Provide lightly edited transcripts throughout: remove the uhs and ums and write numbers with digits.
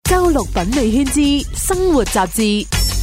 周六品味圈之生活雜誌。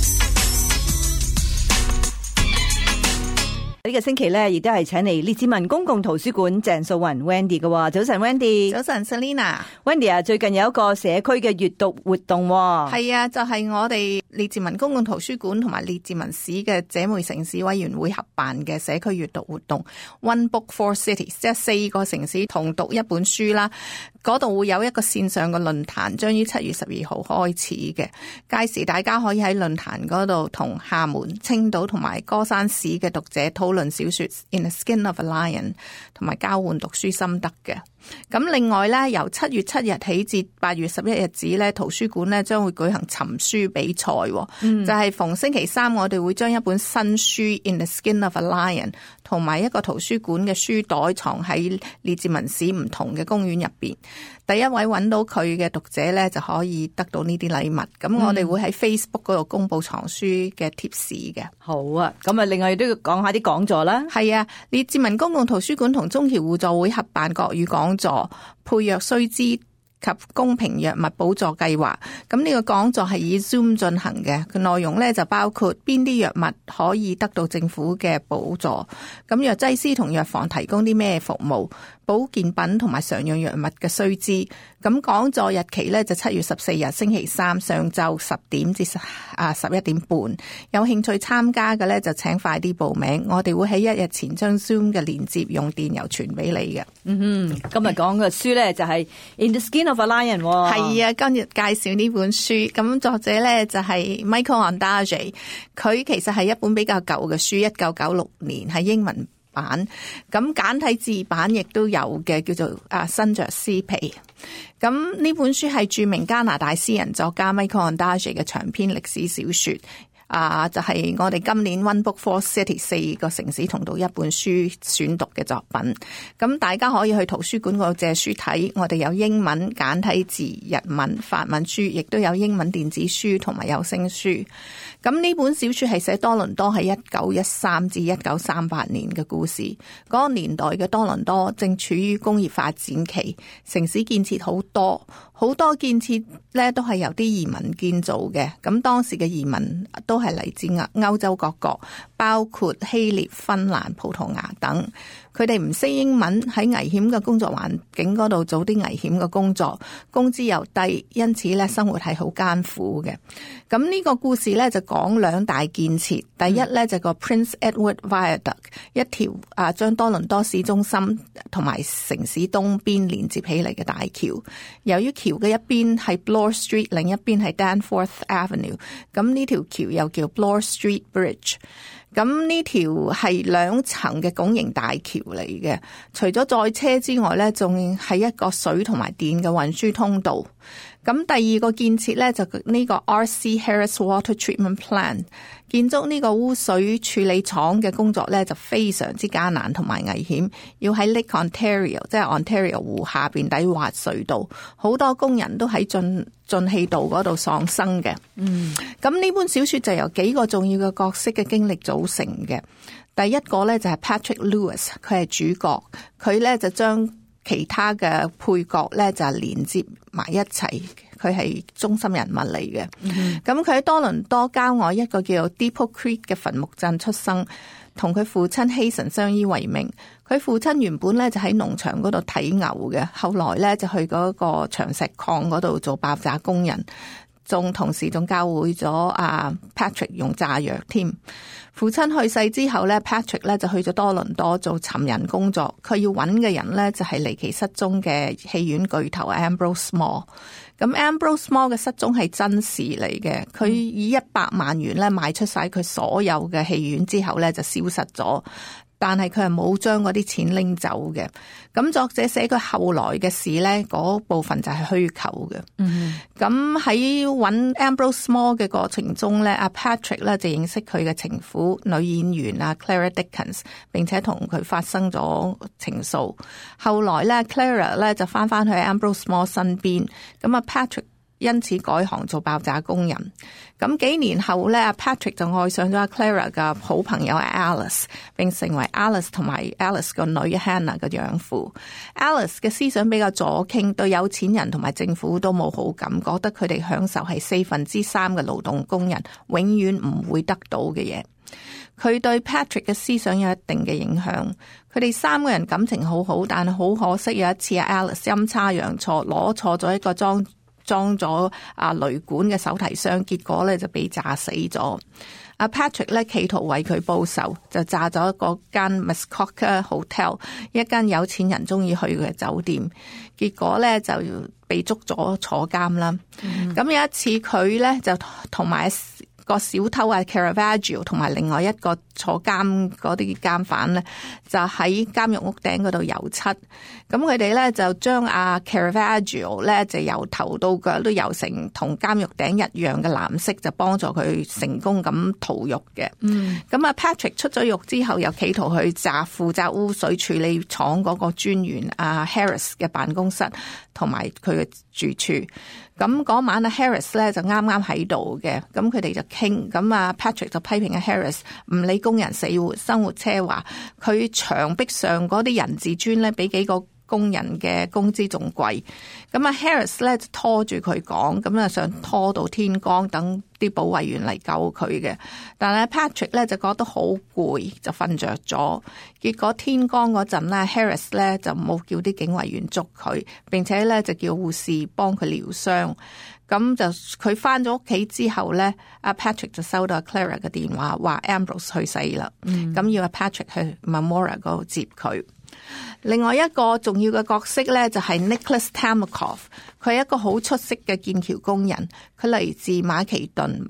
呢個星期咧，亦都係請嚟列治文公共圖書館鄭素雲 Wendy 嘅。早晨 Wendy。 早晨 Selina。Wendy 啊，最近有一個社區嘅閱讀活動。 係啊，就係我哋列治文公共圖書館同埋列治文市嘅姐妹城市委員會合辦嘅社區閱讀活動 One Book for Cities， 即係4個城市同讀一本書啦。嗰度會有一個線上嘅論壇，將於7月12號開始嘅。屆時大家可以喺論壇嗰度同廈門、青島同埋歌山市嘅讀者討論小說 In the Skin of a Lion， 同埋交換讀書心得嘅。咁另外咧，由7月7日起至8月11日止咧，圖書館咧將會舉行尋書比賽，就係逢星期三我哋會將一本新書 In the Skin of a Lion 同埋一個圖書館嘅書袋藏喺列治文市唔同嘅公園入邊。第一位揾到佢嘅讀者咧，就可以得到呢啲禮物。咁我哋會喺 Facebook 嗰度公布藏書嘅貼士嘅。 好啊，咁啊，另外亦都要講下啲講座啦。 係啊，列治文公共圖書館同中僑互助會合辦國語講座，配藥須知及公平藥物補助計劃。咁呢個講座係以 Zoom 進行嘅，佢內容咧就包括邊啲藥物可以得到政府嘅補助，咁藥劑師同藥房提供啲咩服務，保健品同埋常用藥物嘅須知。咁講座日期咧就7月14日星期三上晝10點至11點半。有興趣參加嘅咧就請快啲報名，我哋會喺1日前將 Zoom 嘅連接用電郵傳俾你嘅。 今日講嘅書咧就係 In the Skin of a Lion。 係啊，今日介紹呢本書，咁作者咧就係 Michael Ondaatje， 佢其實係一本比較舊嘅書，1996年係英文版，咁簡體字版亦都有嘅，叫做新着絲皮。咁呢本書係著名加拿大詩人作家 Michael Ondaatje 嘅長篇歷史小說。就係我哋今年 One Book for City 4個城市同讀一本書選讀嘅作品。咁大家可以去圖書館嗰度借書睇，我哋有英文簡體字、日文、法文書，亦都有英文電子書同埋有聲書。咁呢本小說係寫多倫多喺1913至1938年嘅故事。嗰個年代嘅多倫多正處於工業發展期，城市建設好多建設咧都係由啲移民建造嘅。咁當時嘅移民都係嚟自歐洲各國，包括希臘、芬蘭、葡萄牙等。佢哋唔識英文，喺危險嘅工作環境嗰度做啲危險嘅工作，工資又低，因此咧生活係好艱苦嘅。咁呢個故事咧就講兩大建設。第一咧就個 Prince Edward Viaduct， 一條將多倫多市中心同埋城市東邊連接起嚟嘅大橋。由於橋嘅一邊係 Bloor Street， 另一邊係 Danforth Avenue， 咁呢條橋又叫 Bloor Street Bridge。咁呢條係2層嘅拱形大橋嚟嘅，除咗載車之外咧，仲係一個水同埋電嘅運輸通道。咁第二個建設咧就呢個 R.C. Harris Water Treatment Plant， 建築呢個污水處理廠嘅工作咧就非常之艱難同埋危險，要喺 Lake Ontario 即係 Ontario 湖下邊底挖隧道，好多工人都喺進氣道嗰度喪生嘅。咁呢本小說就由幾個重要嘅角色嘅經歷組成嘅。第一個咧就係 Patrick Lewis， 佢係主角，佢咧就將其他嘅配角咧就連接埋一齊，佢係中心人物嚟嘅。咁佢喺多倫多郊外一個叫做 Depot Creek 嘅墳墓鎮出生，同佢父親希神相依為命。佢父親原本咧就喺農場嗰度睇牛嘅，後來咧就去嗰個長石礦嗰度做爆炸工人，同時仲教會咗Patrick 用炸藥添。父親去世之後咧 ，Patrick 咧就去咗多倫多做尋人工作。佢要揾嘅人咧就係離奇失蹤嘅戲院巨頭 Ambrose Small。咁 Ambrose Small 嘅失蹤係真事嚟嘅，佢以100萬元咧賣出晒佢所有嘅戲院之後咧就消失咗。但係佢係冇將嗰啲錢拎走嘅。咁作者寫佢後來嘅事咧，嗰部分就係虛構嘅。咁喺揾 Ambrose Small 嘅過程中咧，阿 Patrick 咧就認識佢嘅情婦女演員Clara Dickens， 並且同佢發生咗情愫。後來咧 Clara 咧就翻去 Ambrose Small 身邊，咁阿 Patrick 因此改行做爆炸工人。咁幾年後咧 ，Patrick 就愛上咗阿 Clara 嘅好朋友 Alice， 並成為 Alice 同埋 Alice 個女 Hannah 嘅養父。Alice 嘅思想比較左傾，對有錢人同埋政府都冇好感，覺得佢哋享受係3/4嘅勞動工人永遠唔會得到嘅嘢。佢對 Patrick 嘅思想有一定嘅影響。佢哋3個人感情好好，但係好可惜有一次 Alice 陰差陽錯攞錯咗一個裝咗雷管嘅手提箱，結果咧就被炸死咗。阿 Patrick 咧企圖為佢報仇，就炸咗嗰間 Muskoka Hotel， 一間有錢人中意去嘅酒店，結果咧就被捉咗坐監啦。咁有一次佢咧就同埋個小偷啊 Caravaggio 同埋另外一個坐監嗰啲監犯咧，就喺監獄屋頂嗰度油漆。咁佢哋咧就將阿 Caravaggio 咧就由頭到腳都油成同監獄頂一樣嘅藍色，就幫助佢成功咁逃獄嘅。咁啊 Patrick 出咗獄之後，又企圖去炸負責污水處理廠嗰個專員阿 Harris 嘅辦公室同埋佢嘅住處。咁嗰晚阿 Harris 咧就啱啱喺度嘅，咁佢哋就傾，咁啊 Patrick 就批評阿 Harris 唔理工人死活，生活奢華，佢牆壁上嗰啲人字磚咧比幾個工人嘅工資仲貴。咁啊 Harris 咧就拖住佢講，咁啊想拖到天光，等啲保衛員嚟救佢嘅。但係 Patrick 咧就覺得好攰，就瞓着咗。結果天光嗰陣咧 Harris 咧就冇叫啲警衛員捉佢，並且咧就叫護士幫佢療傷。咁就佢翻咗屋企之後咧，阿 Patrick 就收到阿 Clara 嘅電話，話 Ambrose 去世啦。咁要阿 Patrick 去 Memorial 嗰度接佢。另外一個重要嘅角色咧就係 Nicholas Tamakov， 佢係一個好出色嘅劍橋工人，佢嚟自馬其頓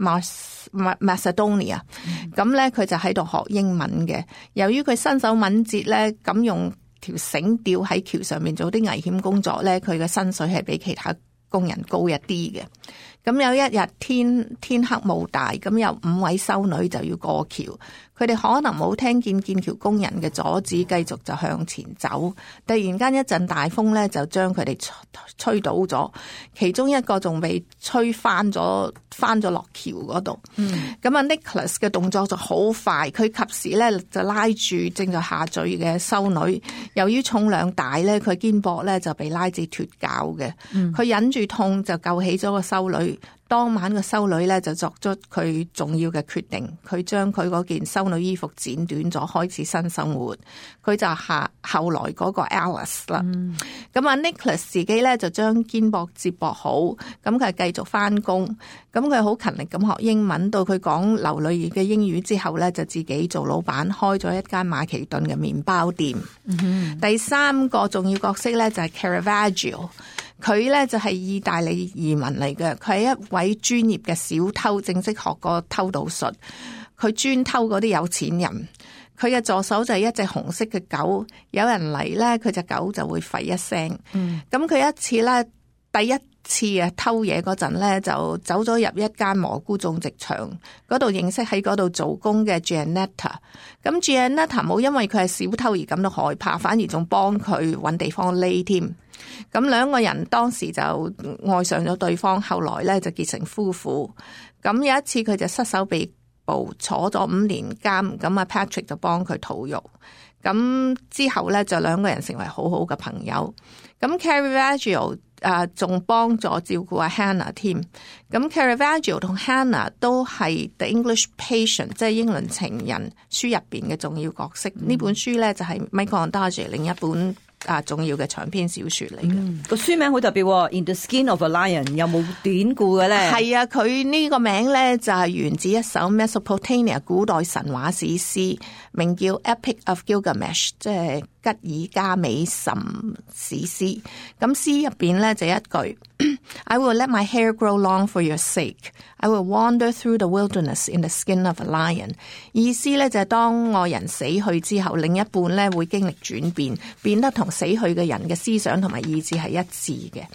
Macedonia， 咁咧佢就喺度學英文嘅。由於佢身手敏捷咧，咁用條繩吊喺橋上面做啲危險工作咧，佢嘅薪水係比其他工人高一啲嘅。咁有一日天黑霧大，咁有5位修女就要過橋，佢哋可能冇聽見劍橋工人嘅阻止，繼續就向前走。突然間一陣大風咧，就將佢哋吹倒咗，其中一個仲被吹翻咗落橋嗰度。咁啊 Nicholas 嘅動作就好快，佢及時咧就拉住正在下墜嘅修女。由於重量大咧，佢肩膊咧就被拉至脫臼嘅。佢忍住痛就救起咗個修女。當晚個修女咧就作出佢重要嘅決定，佢將佢嗰件修女衣服剪短咗，開始新生活。佢就後來嗰個 Alice 啦。咁啊 Nicholas 自己咧就將肩膊接駁好，咁佢繼續翻工。咁佢好勤力咁學英文，到佢講流利嘅英語之後咧，就自己做老闆，開咗一間馬其頓嘅麵包店。第3個重要角色咧就係 Caravaggio。佢咧就係意大利移民嚟嘅，佢係一位專業嘅小偷，正式學過偷盜術。佢專偷嗰啲有錢人。佢嘅助手就係一隻紅色嘅狗，有人嚟咧，佢隻狗就會吠一聲。咁佢一次咧，第一次偷嘢嗰陣咧，就走咗入一間蘑菇種植場嗰度，認識喺嗰度做工嘅 Giannetta。咁 Giannetta 冇因為佢係小偷而感到害怕，反而仲幫佢搵地方匿添。咁2個人當時就愛上咗對方，後來咧就結成夫婦。咁有一次佢就失手被捕，坐咗5年監。咁阿 Patrick 就幫佢逃獄。咁之後咧就2個人成為好好嘅朋友。咁 Caravaggio 仲幫助照顧阿 Hannah 添。咁 Caravaggio 同 Hannah 都係 The English Patient， 即係英倫情人書入邊嘅重要角色。呢本書咧就係 Michael Ondaatje 另一本重要嘅長篇小說嚟嘅。 個書名好特別，In the Skin of a Lion， 有冇典故嘅咧？ 係啊，佢呢個名咧就係源自一首 Mesopotamia 古代神話史詩，名叫 Epic of Gilgamesh， 即係吉爾加美什史詩。咁詩入邊咧就一句I will let my hair grow long for your sake. I will wander through the wilderness in the skin of a lion. 意思咧就係當愛人死去之後，另一半咧會經歷轉變，變得同死去嘅人嘅思想同埋意志係一致嘅。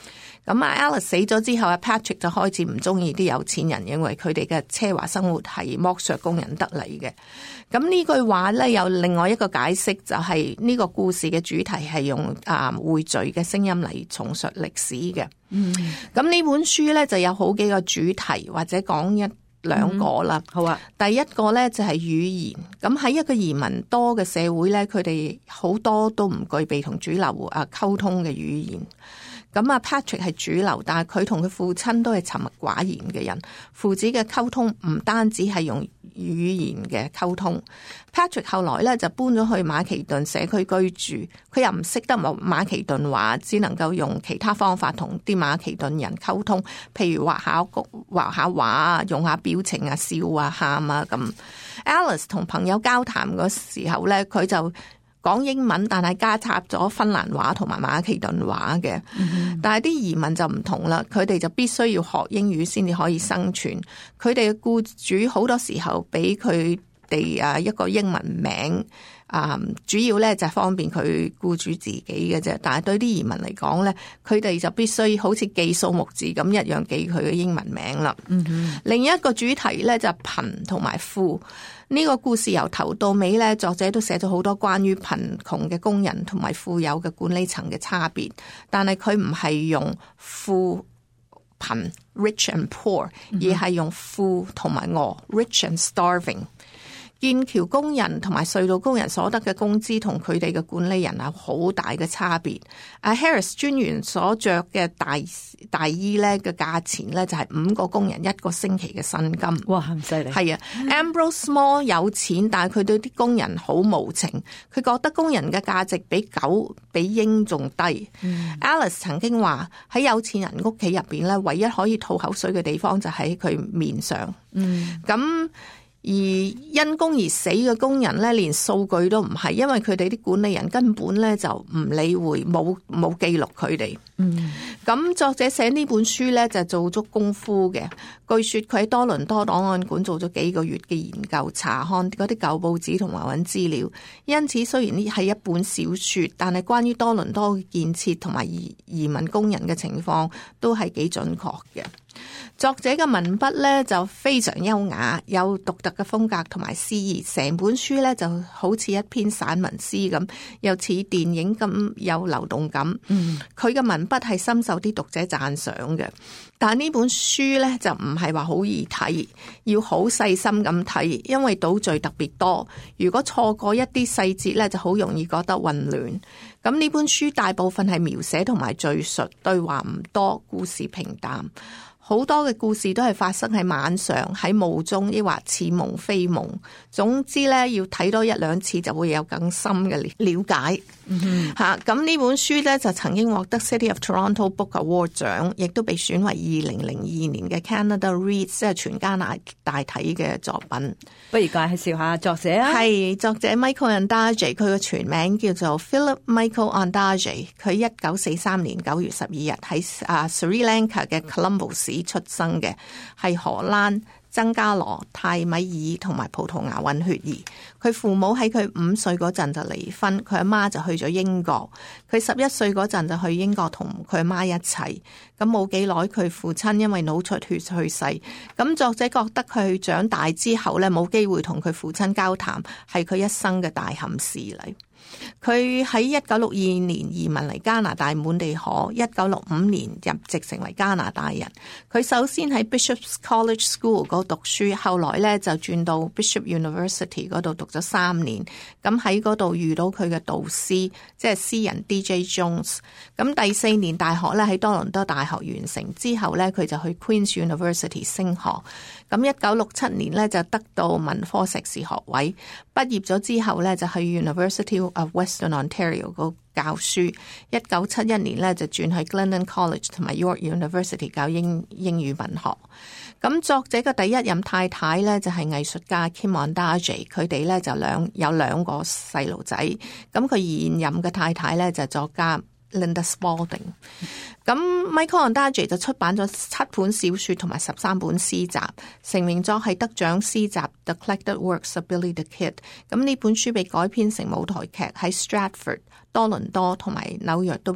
咁Alice 死咗之後，Patrick 就開始唔中意啲有錢人，因為佢哋嘅奢華生活係剝削工人得嚟嘅。咁呢句話咧有另外一個解釋，就係呢個故事嘅主題係用匯聚嘅聲音嚟重述歷史嘅。咁呢本書咧就有好幾個主題，或者講一兩個啦。 好啊。 第一個咧就係語言。咁喺一個移民多嘅社會咧，佢哋好多都唔具備同主流溝通嘅語言。咁Patrick 係主流，但係佢同佢父親都係沉默寡言嘅人。父子嘅溝通唔單止係用語言嘅溝通。Patrick 後來咧就搬咗去馬其頓社區居住，佢又唔識得馬其頓話，只能夠用其他方法同啲馬其頓人溝通，譬如畫下畫啊，用下表情啊，笑啊，喊啊咁。Alice 同朋友交談嗰時候咧，佢就講英文，但係加插咗芬蘭話同埋馬其頓話嘅。但係啲移民就唔同啦，佢哋就必須要學英語先至可以生存。佢哋嘅僱主好多時候俾佢哋一個英文名，主要咧就係方便佢僱主自己嘅啫。但係對啲移民嚟講咧，佢哋就必須好似記數目字咁一樣記佢嘅英文名啦。另一個主題咧就係貧同埋富。呢個故事由頭到尾咧，作者都寫咗好多關於貧窮嘅工人同埋富有嘅管理層嘅差別，但係佢唔係用富貧 rich and poor， 而係用富同埋餓 rich and starving。劍橋工人同埋隧道工人所得嘅工資同佢哋嘅管理人有好大嘅差別。Harris 專員所着嘅大衣咧嘅價錢咧就係5個工人1個星期嘅薪金。 哇，咁犀利！ 係啊，Ambrose Small 有錢，但係佢對啲工人好無情。佢覺得工人嘅價值比狗比鷹仲低。Alice 曾經話喺有錢人屋企入邊咧，唯一可以吐口水嘅地方就喺佢面上。咁而因工而死嘅工人咧，連數據都唔係，因為佢哋啲管理人根本咧就唔理會，冇記錄佢哋。咁作者寫呢本書咧就做足功夫嘅。據說佢喺多倫多檔案館做咗幾個月嘅研究，查看嗰啲舊報紙同埋揾資料。因此雖然呢係一本小說，但係關於多倫多嘅建設同埋移民工人嘅情況都係幾準確嘅。作者嘅文筆咧就非常優雅，有獨特嘅風格同埋詩意，成本書咧就好似一篇散文詩咁，又似電影咁有流動感。佢嘅文筆係深受啲讀者讚賞嘅，但係呢本書咧就唔係話好易睇，要好細心咁睇，因為倒敘特別多，如果錯過一啲細節咧就好容易覺得混亂。咁呢本書大部分係描寫同埋敘述，對話唔多，故事平淡。好多嘅故事都係發生喺晚上，喺霧中，抑或似夢非夢。總之咧，要睇多1-2次就會有更深嘅了解。咁呢本書咧就曾經獲得 City of Toronto Book Award 獎，亦都被選為2002年嘅 Canada Reads 即係全加拿大睇嘅作品。 不如介紹下作者啊？ 係作者 Michael Ondaatje， 佢嘅全名叫做 Philip Michael Ondaatje。佢1943年9月12日喺Sri Lanka 嘅 Colombo 市出生嘅，係荷蘭、僧伽羅、泰米爾同埋葡萄牙混血兒。佢父母喺佢5歲嗰陣就離婚，佢阿媽就去咗英國。佢11歲嗰陣就去英國同佢阿媽一齊。咁冇幾耐，佢父親因為腦出血去世。咁作者覺得佢長大之後咧冇機會同佢父親交談，係佢一生嘅大憾事嚟。佢喺1962年移民嚟加拿大滿地可，1965年入籍成為加拿大人。佢首先喺 Bishop's College School 嗰度讀書，後來咧就轉到 Bishop University 嗰度讀咗3年。咁喺嗰度遇到佢嘅導師，即係詩人 DJ Jones。咁第4年大學咧喺多倫多大學完成之後咧，佢就去 Queen's University 升學。咁1967年咧就得到文科碩士學位。畢業咗之後咧就去 University of Western Ontario 嗰教書。1971年咧就轉去 Glendon College 同埋 York University 教英語文學。咁作者嘅第一任太太咧就係藝術家 Kim Ondaatje， 佢哋咧就有2個細路仔。咁佢現任嘅太太咧就係作家 Linda Spalding。咁 Michael Ondaatje 就出版咗7本小說同埋13本詩集，成名作係得獎詩集 The Collected Works of Billy the Kid。咁呢本書被改編成舞台劇，喺 Stratford、多倫多同埋紐約都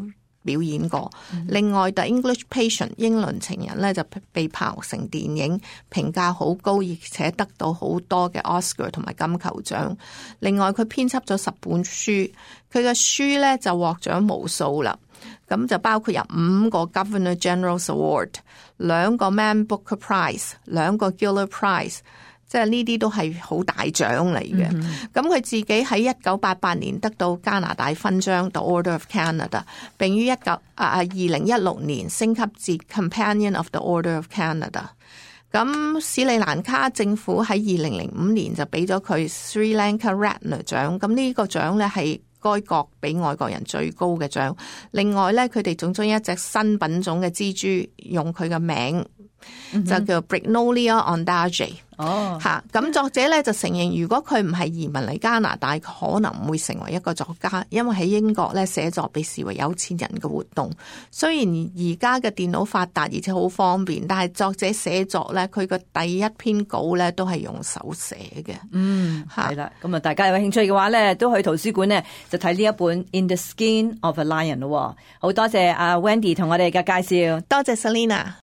表演過。另外 The English Patient 英倫情人咧就被拍成電影，評價好高，而且得到好多嘅 Oscar 同埋金球獎。另外佢編輯咗10本書，佢嘅書咧就獲獎無數啦。咁就包括有5個 Governor General's Award、2個 Man Booker Prize、2個 Giller Prize。即係呢啲都係好大獎嚟嘅。咁佢自己喺1988年得到加拿大勳章 The Order of Canada， 並於2016年升級至 Companion of the Order of Canada。咁斯里蘭卡政府喺2005年就俾咗佢 Sri Lanka Ratna 獎。咁呢個獎咧係該國俾外國人最高嘅獎。另外咧，佢哋仲將一隻新品種嘅蜘蛛用佢嘅名。就叫 Brignolia ondaatje。咁作者咧就承認，如果佢唔係移民嚟加拿大，可能唔會成為一個作家，因為喺英國咧寫作被視為有錢人嘅活動。雖然而家嘅電腦發達而且好方便，但係作者寫作咧，佢個第一篇稿咧都係用手寫嘅。 係啦，咁啊，大家有興趣嘅話咧，都去圖書館咧就睇呢一本 In the Skin of a Lion 咯。好多謝阿 Wendy 同我哋嘅介紹， 多謝 Selina。